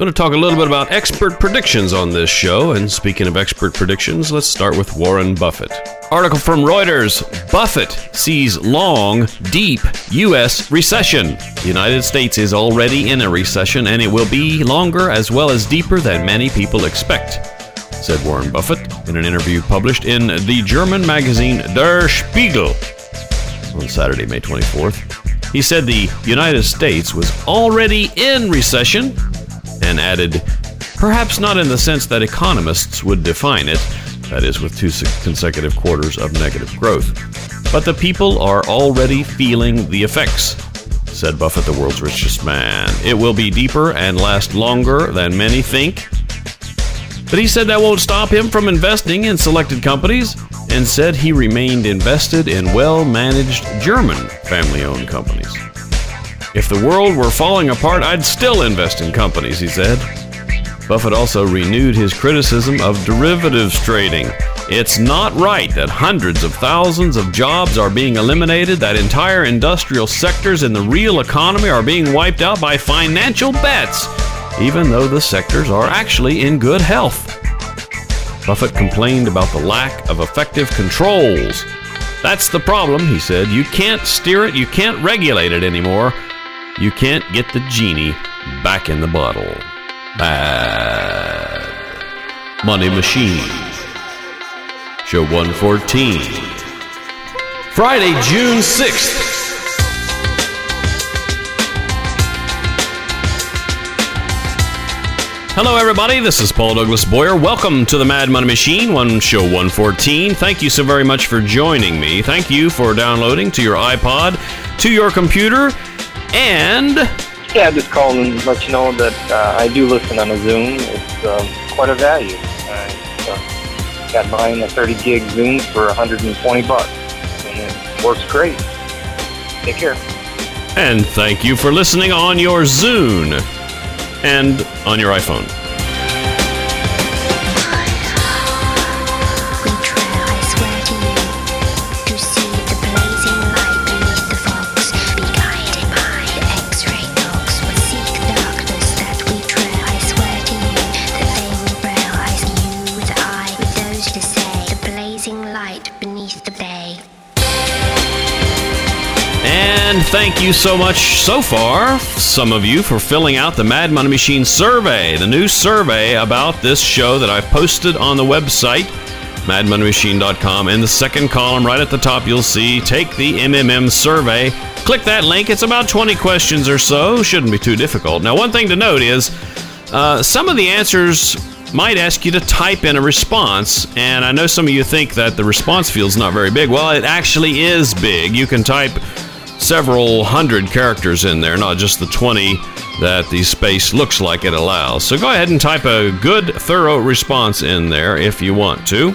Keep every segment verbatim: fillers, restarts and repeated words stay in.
Going to talk a little bit about expert predictions on this show. And speaking of expert predictions, let's start with Warren Buffett. Article from Reuters. Buffett sees long, deep U S recession. The United States is already in a recession, and it will be longer as well as deeper than many people expect, said Warren Buffett in an interview published in the German magazine Der Spiegel on Saturday, May twenty-fourth. He said the United States was already in recession, and added, perhaps not in the sense that economists would define it, that is, with two consecutive quarters of negative growth, but the people are already feeling the effects, said Buffett, the world's richest man. It will be deeper and last longer than many think. But he said that won't stop him from investing in selected companies, and said he remained invested in well-managed German family-owned companies. If the world were falling apart, I'd still invest in companies, he said. Buffett also renewed his criticism of derivatives trading. It's not right that hundreds of thousands of jobs are being eliminated, that entire industrial sectors in the real economy are being wiped out by financial bets, even though the sectors are actually in good health. Buffett complained about the lack of effective controls. That's the problem, he said. You can't steer it, you can't regulate it anymore. You can't get the genie back in the bottle. Bad Money Machine. Show one fourteen. Friday, June sixth. Hello, everybody. This is Paul Douglas Boyer. Welcome to the Mad Money Machine, one show one fourteen. Thank you so very much for joining me. Thank you for downloading to your iPod, to your computer. And yeah, just calling and let you know that uh, I do listen on a Zoom. It's um, quite a value. I uh, got mine a thirty gig Zoom for one hundred twenty bucks, and it works great. Take care. And thank you for listening on your Zune and on your iPhone. And thank you so much so far, some of you, for filling out the Mad Money Machine survey, the new survey about this show that I've posted on the website, mad money machine dot com. In the second column, right at the top, you'll see, take the M M M survey. Click that link. It's about twenty questions or so. Shouldn't be too difficult. Now, one thing to note is uh, some of the answers might ask you to type in a response, and I know some of you think that the response field's not very big. Well, it actually is big. You can type several hundred characters in there, not just the twenty that the space looks like it allows. So go ahead and type a good, thorough response in there if you want to.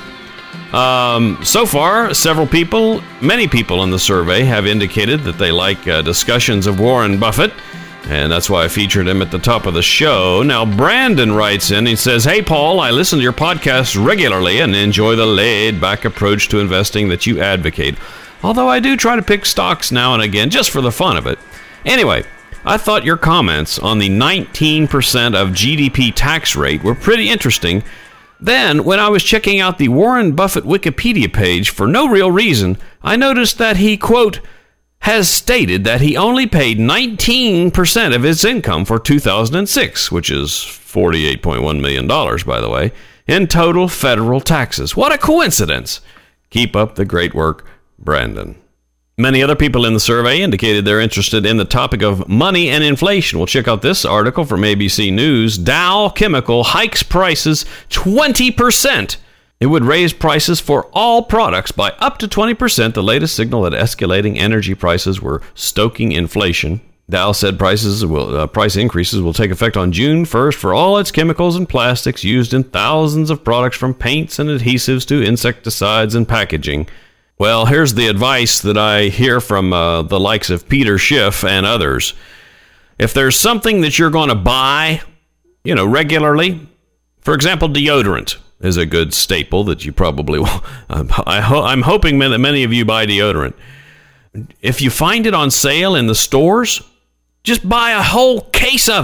Um, so far, several people, many people in the survey have indicated that they like uh, discussions of Warren Buffett, and that's why I featured him at the top of the show. Now, Brandon writes in, he says, "Hey, Paul, I listen to your podcast regularly and enjoy the laid-back approach to investing that you advocate. Although I do try to pick stocks now and again, just for the fun of it. Anyway, I thought your comments on the nineteen percent of G D P tax rate were pretty interesting. Then, when I was checking out the Warren Buffett Wikipedia page for no real reason, I noticed that he, quote, has stated that he only paid nineteen percent of his income for two thousand six, which is forty-eight point one million dollars, by the way, in total federal taxes. What a coincidence. Keep up the great work, Brandon." Many other people in the survey indicated they're interested in the topic of money and inflation. We'll check out this article from A B C News. Dow Chemical hikes prices twenty percent. It would raise prices for all products by up to twenty percent, the latest signal that escalating energy prices were stoking inflation. Dow said prices will, uh, price increases will take effect on June first for all its chemicals and plastics used in thousands of products, from paints and adhesives to insecticides and packaging. Well, here's the advice that I hear from uh, the likes of Peter Schiff and others. If there's something that you're going to buy, you know, regularly, for example, deodorant is a good staple that you probably will. I ho- I'm hoping that many of you buy deodorant. If you find it on sale in the stores, just buy a whole case of it.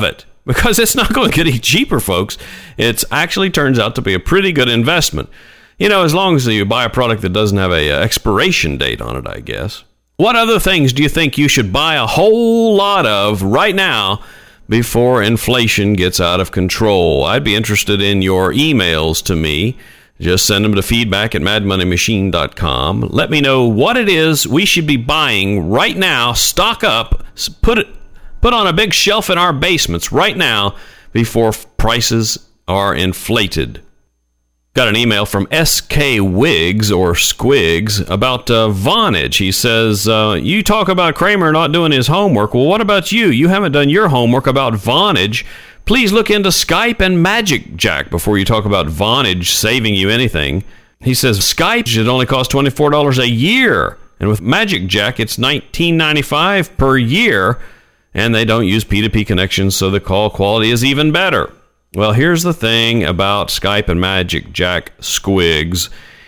because it's not going to get any cheaper, folks. It actually turns out to be a pretty good investment. You know, as long as you buy a product that doesn't have a uh, expiration date on it, I guess. What other things do you think you should buy a whole lot of right now before inflation gets out of control? I'd be interested in your emails to me. Just send them to feedback at mad money machine dot com. Let me know what it is we should be buying right now. Stock up, put it, put on a big shelf in our basements right now before prices are inflated. Got an email from S K Wiggs or Squigs about uh, Vonage. He says, uh, you talk about Kramer not doing his homework. Well, what about you? You haven't done your homework about Vonage. Please look into Skype and Magic Jack before you talk about Vonage saving you anything. He says Skype should only cost twenty-four dollars a year. And with Magic Jack, it's nineteen ninety-five dollars per year. And they don't use P two P connections, so the call quality is even better. Well, here's the thing about Skype and Magic Jack Squigs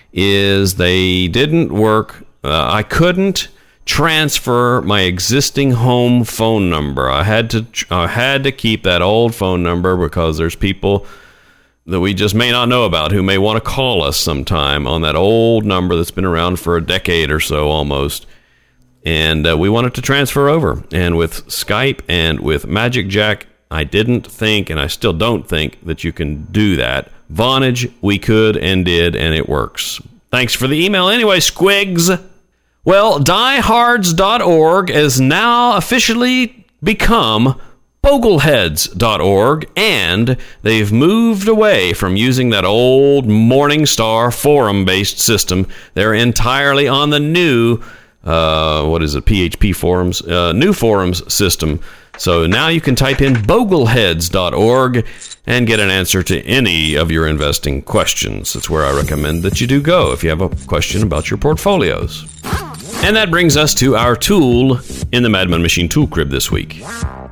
is they didn't work. Uh, I couldn't transfer my existing home phone number. I had to I had to keep that old phone number because there's people that we just may not know about who may want to call us sometime on that old number that's been around for a decade or so almost. And uh, we wanted to transfer over. And with Skype and with Magic Jack, I didn't think, and I still don't think, that you can do that. Vonage, we could and did, and it works. Thanks for the email anyway, Squigs. Well, diehards dot org has now officially become bogleheads dot org, and they've moved away from using that old Morningstar forum-based system. They're entirely on the new, uh, what is it, P H P forums, uh, new forums system. So now you can type in bogleheads dot org and get an answer to any of your investing questions. That's where I recommend that you do go if you have a question about your portfolios. And that brings us to our tool in the Mad Money Machine Tool Crib this week.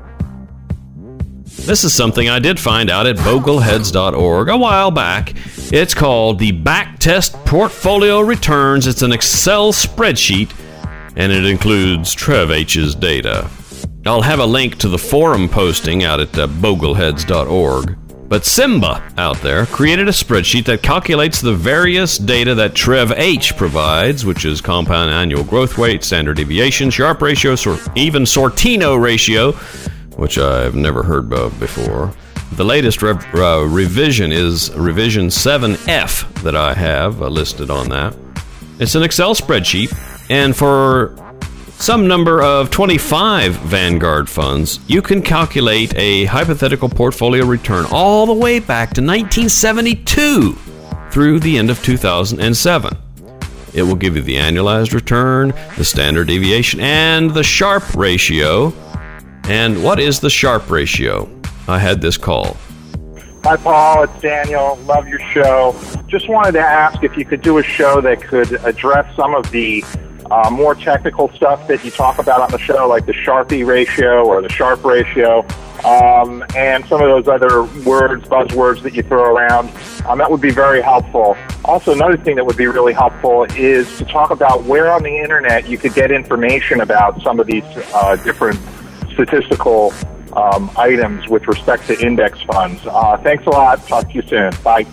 This is something I did find out at bogleheads dot org a while back. It's called the Backtest Portfolio Returns. It's an Excel spreadsheet, and it includes Trev H's data. I'll have a link to the forum posting out at uh, bogleheads dot org. But Simba out there created a spreadsheet that calculates the various data that Trev H provides, which is compound annual growth rate, standard deviation, Sharpe ratio, or even Sortino ratio, which I've never heard of before. The latest rev- uh, revision is revision seven F that I have uh, listed on that. It's an Excel spreadsheet, and for some number of twenty-five Vanguard funds, you can calculate a hypothetical portfolio return all the way back to nineteen seventy-two through the end of two thousand seven. It will give you the annualized return, the standard deviation, and the Sharpe ratio. And what is the Sharpe ratio? I had this call. Hi, Paul. It's Daniel. Love your show. Just wanted to ask if you could do a show that could address some of the Uh, more technical stuff that you talk about on the show, like the Sharpe ratio or the Sharpe ratio, um, and some of those other words, buzzwords that you throw around. Um, that would be very helpful. Also, another thing that would be really helpful is to talk about where on the internet you could get information about some of these uh, different statistical um, items with respect to index funds. Uh, thanks a lot. Talk to you soon. Bye.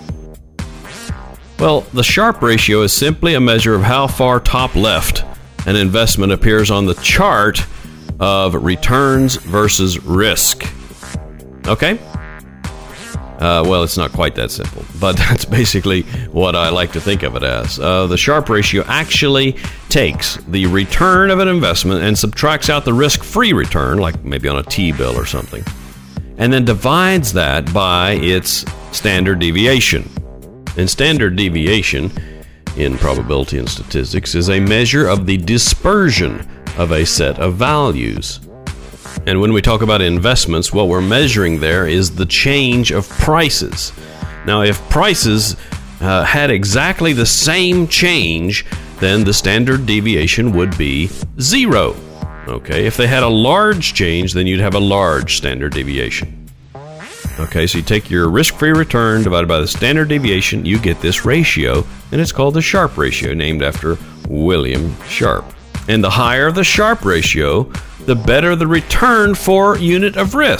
Well, the Sharpe ratio is simply a measure of how far top left an investment appears on the chart of returns versus risk. Okay? Uh, well, it's not quite that simple, but that's basically what I like to think of it as. Uh, the Sharpe ratio actually takes the return of an investment and subtracts out the risk-free return, like maybe on a T-bill or something, and then divides that by its standard deviation. And standard deviation in probability and statistics is a measure of the dispersion of a set of values. And when we talk about investments, what we're measuring there is the change of prices. Now, if prices uh, had exactly the same change, then the standard deviation would be zero. Okay, if they had a large change, then you'd have a large standard deviation. Okay, so you take your risk-free return divided by the standard deviation, you get this ratio, and it's called the Sharpe ratio, named after William Sharpe. And the higher the Sharpe ratio, the better the return for unit of risk.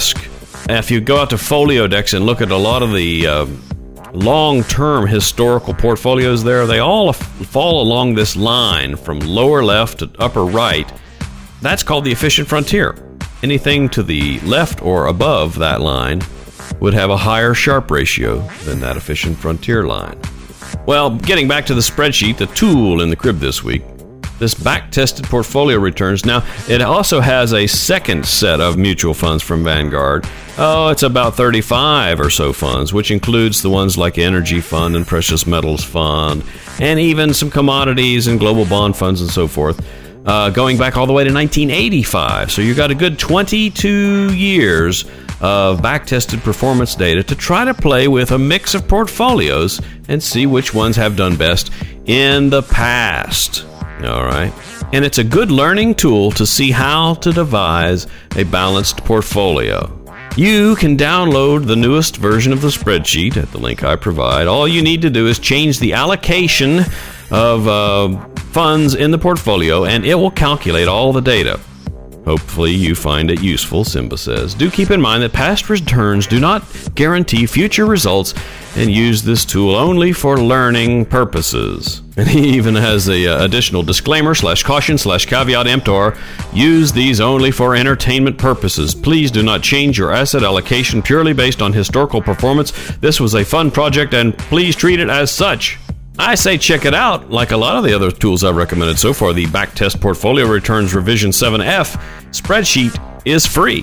If you go out to FolioDex and look at a lot of the uh, long-term historical portfolios there, they all f- fall along this line from lower left to upper right. That's called the efficient frontier. Anything to the left or above that line would have a higher Sharpe ratio than that efficient frontier line. Well, getting back to the spreadsheet, the tool in the crib this week, this back-tested portfolio returns. Now, it also has a second set of mutual funds from Vanguard. Oh, it's about thirty-five or so funds, which includes the ones like Energy Fund and Precious Metals Fund, and even some commodities and global bond funds and so forth, uh, going back all the way to nineteen eighty-five. So you got a good twenty-two years of back-tested performance data to try to play with a mix of portfolios and see which ones have done best in the past. All right. And it's a good learning tool to see how to devise a balanced portfolio. You can download the newest version of the spreadsheet at the link I provide. All you need to do is change the allocation of uh, funds in the portfolio, and it will calculate all the data. Hopefully you find it useful, Simba says. Do keep in mind that past returns do not guarantee future results, and use this tool only for learning purposes. And he even has a uh, additional disclaimer slash caution slash caveat emptor. Use these only for entertainment purposes. Please do not change your asset allocation purely based on historical performance. This was a fun project, and please treat it as such. I say check it out. Like a lot of the other tools I've recommended so far, the Backtest Portfolio Returns Revision seven F spreadsheet is free.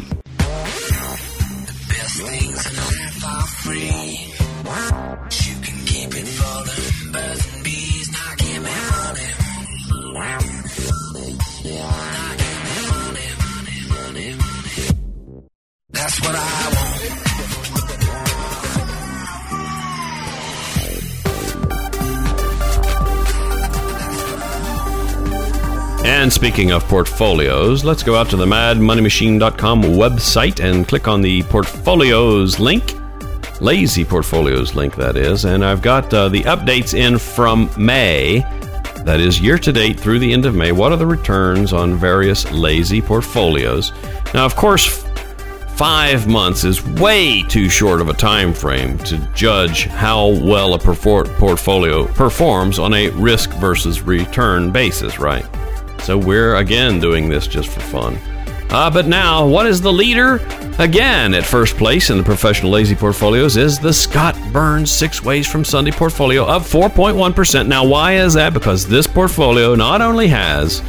That's what I want. And speaking of portfolios, let's go out to the mad money machine dot com website and click on the portfolios link. Lazy portfolios link, that is. And I've got uh, the updates in from May. That is year to date through the end of May. What are the returns on various lazy portfolios? Now, of course, five months is way too short of a time frame to judge how well a perfor- portfolio performs on a risk versus return basis, right? So we're again doing this just for fun. Uh, but now, what is the leader? Again, at first place in the professional lazy portfolios is the Scott Burns Six Ways from Sunday portfolio, up four point one percent. Now, why is that? Because this portfolio not only has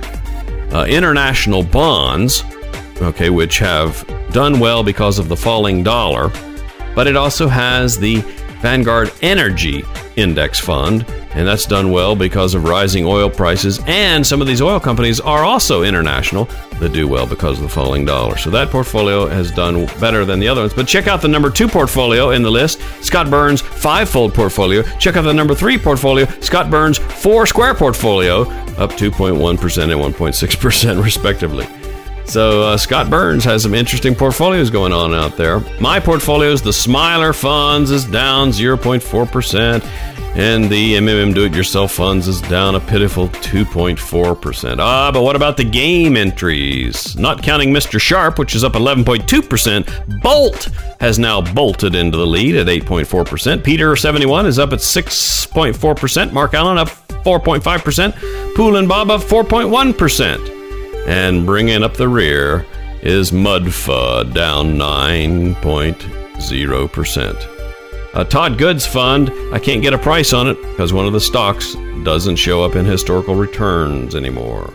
uh, international bonds, okay, which have done well because of the falling dollar, but it also has the Vanguard Energy Index Fund, and that's done well because of rising oil prices, and some of these oil companies are also international that do well because of the falling dollar. So that portfolio has done better than the other ones. But check out the number two portfolio in the list, Scott Burns Five-Fold Portfolio. Check out the number three portfolio, Scott Burns Four Square Portfolio, up two point one percent and one point six percent respectively. So uh, Scott Burns has some interesting portfolios going on out there. My portfolios, the Smiler Funds is down zero point four percent, and the M M M Do-It-Yourself Funds is down a pitiful two point four percent. Ah, but what about the game entries? Not counting Mister Sharpe, which is up eleven point two percent. Bolt has now bolted into the lead at eight point four percent. Peter seventy-one is up at six point four percent. Mark Allen up four point five percent. Pool and Bob up four point one percent. And bringing up the rear is Mudfa, down nine point zero percent. A Todd Goods Fund, I can't get a price on it because one of the stocks doesn't show up in historical returns anymore.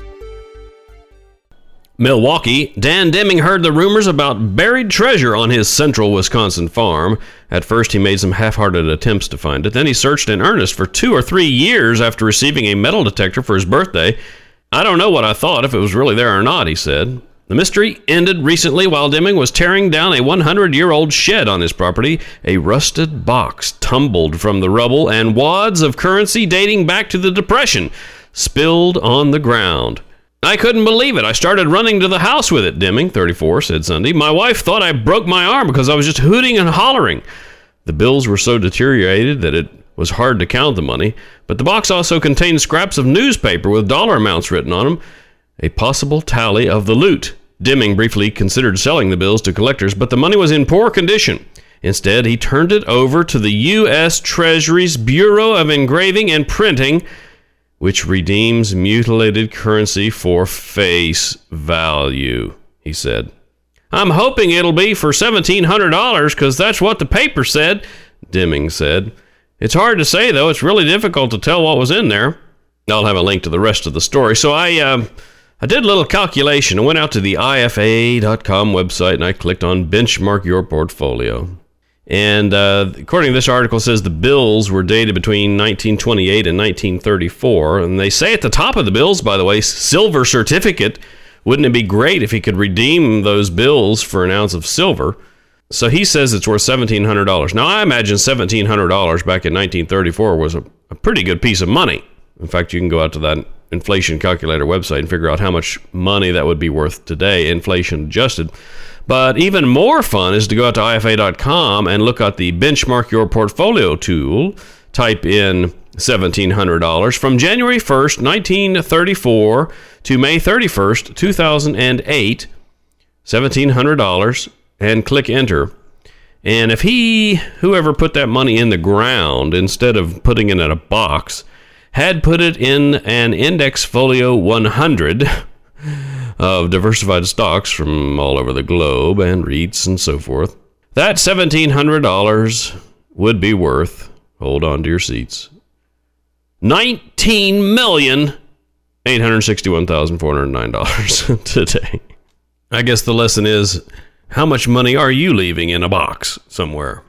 Milwaukee, Dan Deming heard the rumors about buried treasure on his central Wisconsin farm. At first, he made some half-hearted attempts to find it. Then he searched in earnest for two or three years after receiving a metal detector for his birthday. I don't know what I thought, if it was really there or not, he said. The mystery ended recently while Deming was tearing down a hundred-year-old shed on his property. A rusted box tumbled from the rubble, and wads of currency dating back to the Depression spilled on the ground. I couldn't believe it. I started running to the house with it, Deming, thirty-four, said Sunday. My wife thought I broke my arm because I was just hooting and hollering. The bills were so deteriorated that it was hard to count the money, but the box also contained scraps of newspaper with dollar amounts written on them, a possible tally of the loot. Deming briefly considered selling the bills to collectors, but the money was in poor condition. Instead, he turned it over to the U S Treasury's Bureau of Engraving and Printing, which redeems mutilated currency for face value, he said. I'm hoping it'll be for seventeen hundred dollars because that's what the paper said, Deming said. It's hard to say, though. It's really difficult to tell what was in there. I'll have a link to the rest of the story. So I uh, I did a little calculation. I went out to the I F A dot com website and I clicked on Benchmark Your Portfolio. And uh, according to this article, it says the bills were dated between nineteen twenty-eight and nineteen thirty-four. And they say at the top of the bills, by the way, silver certificate. Wouldn't it be great if he could redeem those bills for an ounce of silver? So he says it's worth seventeen hundred dollars. Now, I imagine seventeen hundred dollars back in nineteen thirty-four was a, a pretty good piece of money. In fact, you can go out to that inflation calculator website and figure out how much money that would be worth today, inflation adjusted. But even more fun is to go out to I F A dot com and look at the Benchmark Your Portfolio tool. Type in seventeen hundred dollars from January first, nineteen thirty-four to May thirty-first, two thousand eight, seventeen hundred dollars, and click enter. And if he, whoever put that money in the ground instead of putting it in a box, had put it in an Index Folio one hundred of diversified stocks from all over the globe and REITs and so forth, that seventeen hundred dollars would be worth, hold on to your seats, nineteen million eight hundred sixty-one thousand four hundred nine dollars today. I guess the lesson is, how much money are you leaving in a box somewhere?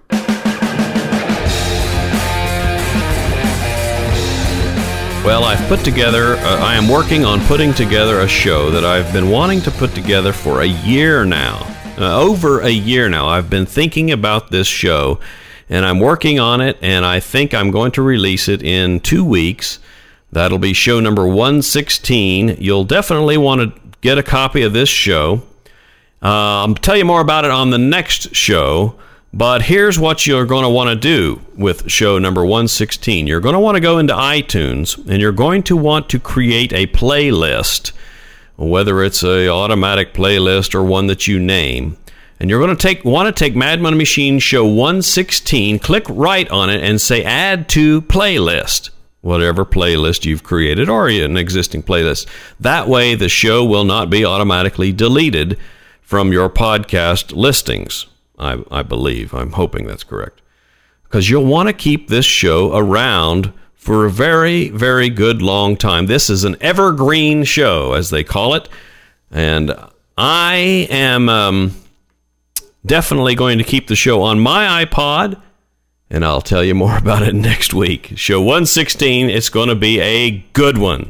Well, I've put together, uh, I am working on putting together a show that I've been wanting to put together for a year now. Uh, over a year now. I've been thinking about this show, and I'm working on it, and I think I'm going to release it in two weeks. That'll be show number one sixteen. You'll definitely want to get a copy of this show. Uh, I'll tell you more about it on the next show, but here's what you're going to want to do with show number one sixteen. You're going to want to go into iTunes, and you're going to want to create a playlist, whether it's an automatic playlist or one that you name. And you're going to take want to take Mad Money Machine show one sixteen, click right on it, and say add to playlist. Whatever playlist you've created or an existing playlist. That way, the show will not be automatically deleted from your podcast listings. I, I believe. I'm hoping that's correct. Because you'll want to keep this show around for a very, very good long time. This is an evergreen show, as they call it. And I am um, definitely going to keep the show on my iPod. And I'll tell you more about it next week. Show one sixteen, it's going to be a good one.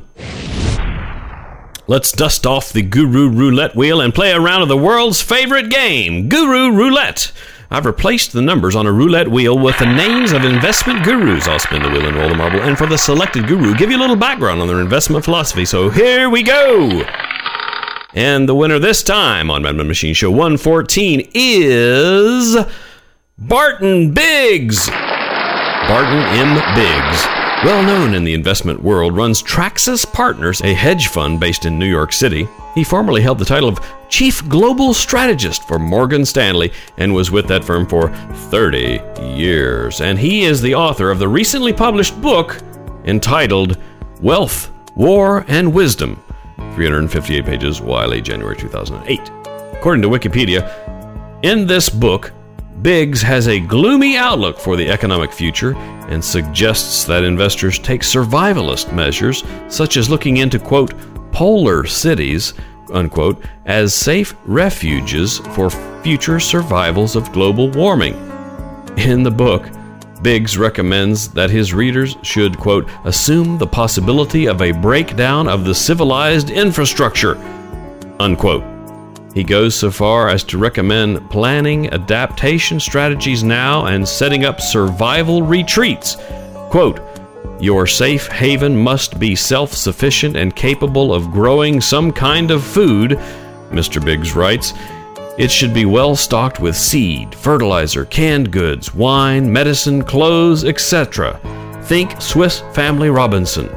Let's dust off the Guru Roulette wheel and play a round of the world's favorite game, Guru Roulette. I've replaced the numbers on a roulette wheel with the names of investment gurus. I'll spin the wheel and roll the marble, and for the selected guru, give you a little background on their investment philosophy. So here we go. And the winner this time on Mad Money Machine Show one fourteen is Barton Biggs. Barton M. Biggs, well known in the investment world, runs Traxxas Partners, a hedge fund based in New York City. He formerly held the title of Chief Global Strategist for Morgan Stanley and was with that firm for thirty years. And he is the author of the recently published book entitled Wealth, War, and Wisdom, three hundred fifty-eight pages, Wiley, January two thousand eight. According to Wikipedia, in this book, Biggs has a gloomy outlook for the economic future and suggests that investors take survivalist measures, such as looking into, quote, polar cities, unquote, as safe refuges for future survivals of global warming. In the book, Biggs recommends that his readers should, quote, assume the possibility of a breakdown of the civilized infrastructure, unquote. He goes so far as to recommend planning adaptation strategies now and setting up survival retreats. Quote, your safe haven must be self-sufficient and capable of growing some kind of food, Mister Biggs writes. It should be well stocked with seed, fertilizer, canned goods, wine, medicine, clothes, et cetera. Think Swiss Family Robinson.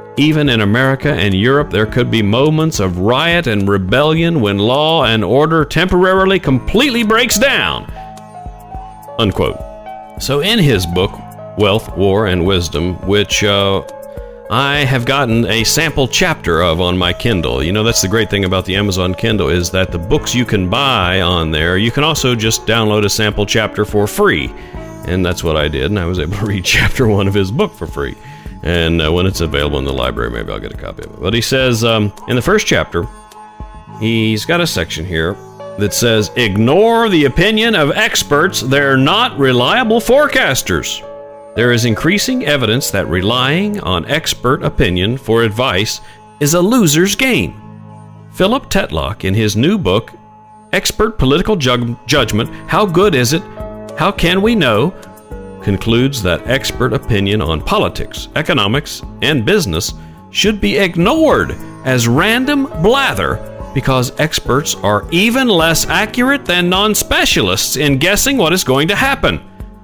Even in America and Europe, there could be moments of riot and rebellion when law and order temporarily completely breaks down. Unquote. So in his book, Wealth, War, and Wisdom, which uh, I have gotten a sample chapter of on my Kindle. You know, that's the great thing about the Amazon Kindle is that the books you can buy on there, you can also just download a sample chapter for free. And that's what I did, and I was able to read chapter one of his book for free. And uh, when it's available in the library, maybe I'll get a copy of it. But he says, um, in the first chapter, he's got a section here that says, ignore the opinion of experts. They're not reliable forecasters. There is increasing evidence that relying on expert opinion for advice is a loser's game. Philip Tetlock, in his new book, Expert Political Ju- Judgment, How Good Is It? How Can We Know? Concludes that expert opinion on politics, economics, and business should be ignored as random blather because experts are even less accurate than non-specialists in guessing what is going to happen.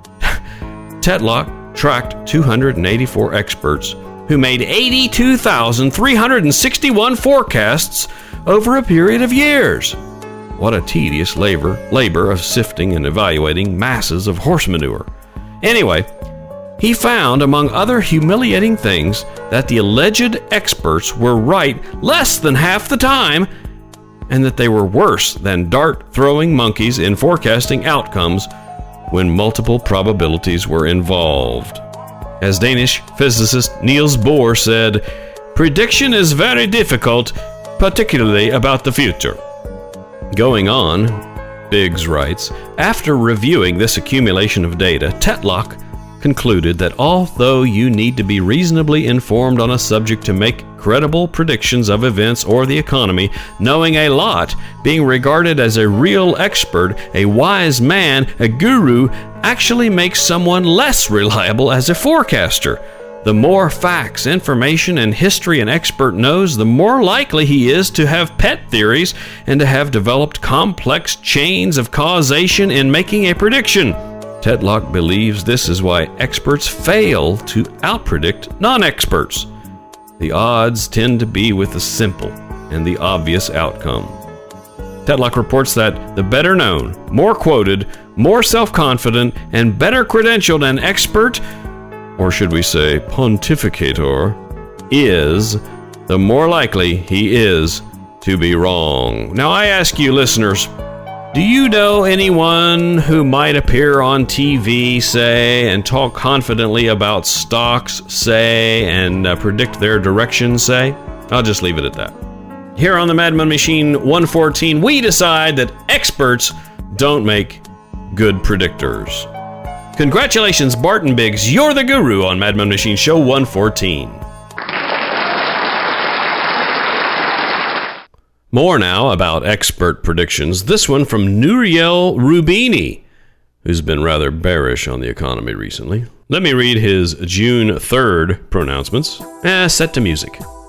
Tetlock tracked two hundred eighty-four experts who made eighty-two thousand three hundred sixty-one forecasts over a period of years. What a tedious labor, labor of sifting and evaluating masses of horse manure. Anyway, he found, among other humiliating things, that the alleged experts were right less than half the time, and that they were worse than dart-throwing monkeys in forecasting outcomes when multiple probabilities were involved. As Danish physicist Niels Bohr said, prediction is very difficult, particularly about the future. Going on, Biggs writes, after reviewing this accumulation of data, Tetlock concluded that although you need to be reasonably informed on a subject to make credible predictions of events or the economy, knowing a lot, being regarded as a real expert, a wise man, a guru, actually makes someone less reliable as a forecaster. The more facts, information, and history an expert knows, the more likely he is to have pet theories and to have developed complex chains of causation in making a prediction. Tetlock believes this is why experts fail to outpredict non-experts. The odds tend to be with the simple and the obvious outcome. Tetlock reports that the better known, more quoted, more self-confident, and better credentialed an expert, or should we say pontificator, is, the more likely he is to be wrong. Now I ask you listeners, do you know anyone who might appear on T V, say, and talk confidently about stocks, say, and uh, predict their direction, say? I'll just leave it at that. Here on the Mad Money Machine one fourteen, we decide that experts don't make good predictors. Congratulations, Barton Biggs. You're the guru on Mad Money Machine Show one fourteen. More now about expert predictions. This one from Nouriel Roubini, who's been rather bearish on the economy recently. Let me read his June third pronouncements. Eh, set to music.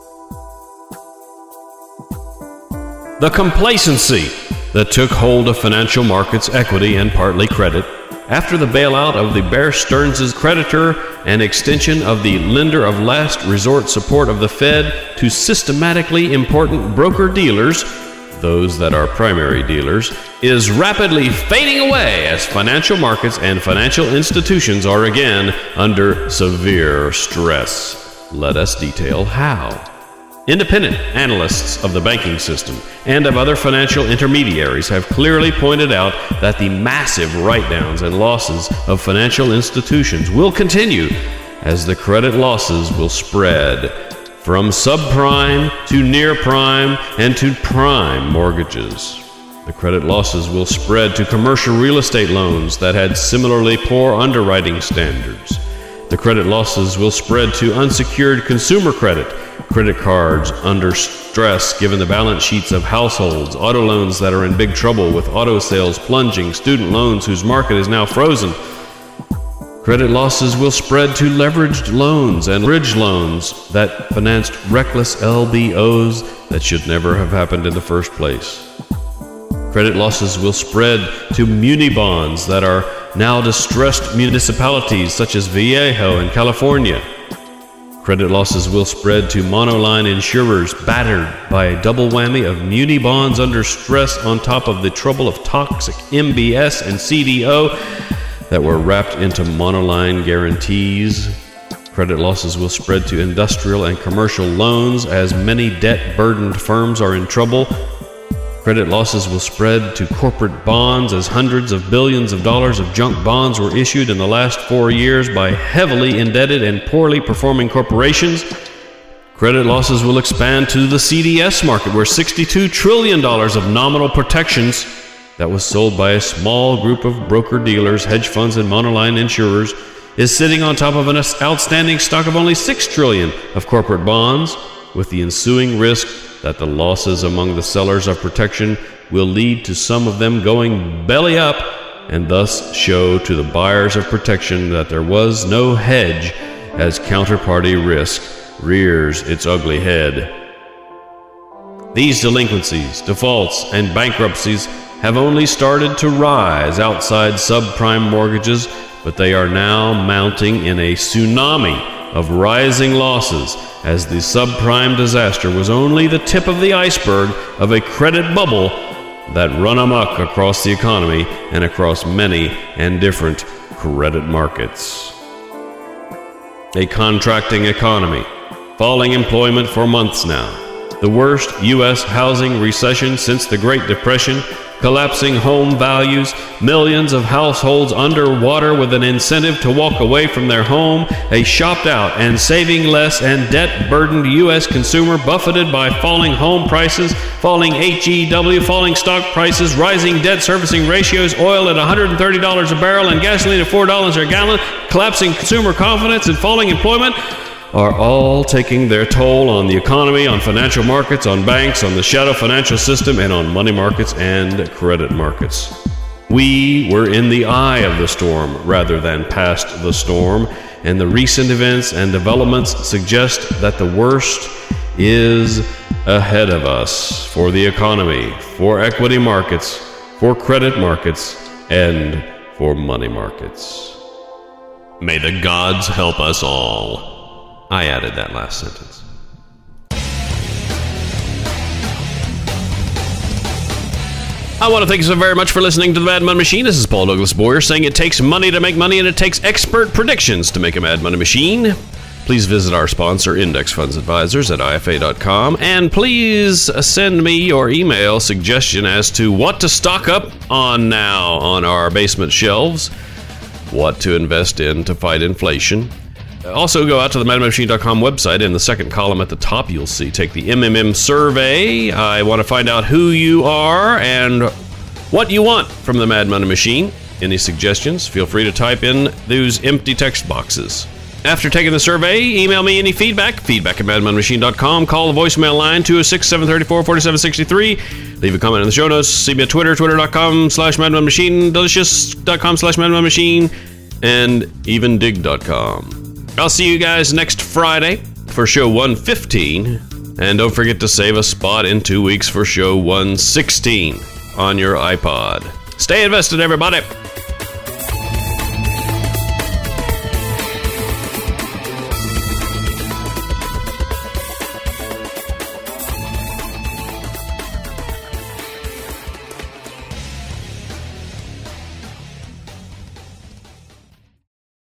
The complacency that took hold of financial markets, equity, and partly credit after the bailout of the Bear Stearns' creditor and extension of the lender of last resort support of the Fed to systematically important broker-dealers, those that are primary dealers, is rapidly fading away as financial markets and financial institutions are again under severe stress. Let us detail how. Independent analysts of the banking system and of other financial intermediaries have clearly pointed out that the massive write-downs and losses of financial institutions will continue as the credit losses will spread from subprime to near prime and to prime mortgages. The credit losses will spread to commercial real estate loans that had similarly poor underwriting standards. The credit losses will spread to unsecured consumer credit, credit cards under stress given the balance sheets of households, auto loans that are in big trouble with auto sales plunging, student loans whose market is now frozen. Credit losses will spread to leveraged loans and bridge loans that financed reckless L B Os that should never have happened in the first place. Credit losses will spread to muni bonds that are now distressed municipalities such as Vallejo in California. Credit losses will spread to monoline insurers battered by a double whammy of muni bonds under stress on top of the trouble of toxic M B S and C D O that were wrapped into monoline guarantees. Credit losses will spread to industrial and commercial loans as many debt-burdened firms are in trouble. Credit losses will spread to corporate bonds as hundreds of billions of dollars of junk bonds were issued in the last four years by heavily indebted and poorly performing corporations. Credit losses will expand to the C D S market, where sixty-two trillion dollars of nominal protections that was sold by a small group of broker-dealers, hedge funds, and monoline insurers is sitting on top of an outstanding stock of only six trillion dollars of corporate bonds, with the ensuing risk that the losses among the sellers of protection will lead to some of them going belly up and thus show to the buyers of protection that there was no hedge as counterparty risk rears its ugly head. These delinquencies, defaults, and bankruptcies have only started to rise outside subprime mortgages, but they are now mounting in a tsunami of rising losses, as the subprime disaster was only the tip of the iceberg of a credit bubble that run amok across the economy and across many and different credit markets. A contracting economy, falling employment for months now, the worst U S housing recession since the Great Depression, collapsing home values, millions of households underwater with an incentive to walk away from their home, a shopped-out and saving less and debt-burdened U S consumer buffeted by falling home prices, falling H E W, falling stock prices, rising debt servicing ratios, oil at one hundred thirty dollars a barrel and gasoline at four dollars a gallon, collapsing consumer confidence and falling employment, are all taking their toll on the economy, on financial markets, on banks, on the shadow financial system, and on money markets and credit markets. We were in the eye of the storm rather than past the storm, and the recent events and developments suggest that the worst is ahead of us for the economy, for equity markets, for credit markets, and for money markets. May the gods help us all. I added that last sentence. I want to thank you so very much for listening to the Mad Money Machine. This is Paul Douglas Boyer saying it takes money to make money and it takes expert predictions to make a Mad Money Machine. Please visit our sponsor, Index Funds Advisors, at I F A dot com, and please send me your email suggestion as to what to stock up on now on our basement shelves, what to invest in to fight inflation. Also, go out to the mad money machine dot com website. In the second column at the top, you'll see Take the M M M Survey. I want to find out who you are and what you want from the Mad Money Machine. Any suggestions? Feel free to type in those empty text boxes. After taking the survey, email me any feedback. Feedback at mad money machine dot com. Call the voicemail line, two oh six, seven three four, four seven six three. Leave a comment in the show notes. See me at Twitter, twitter dot com slash mad money machine, delicious dot com slash mad money machine, and even dig dot com. I'll see you guys next Friday for show one fifteen. And don't forget to save a spot in two weeks for show one sixteen on your iPod. Stay invested, everybody.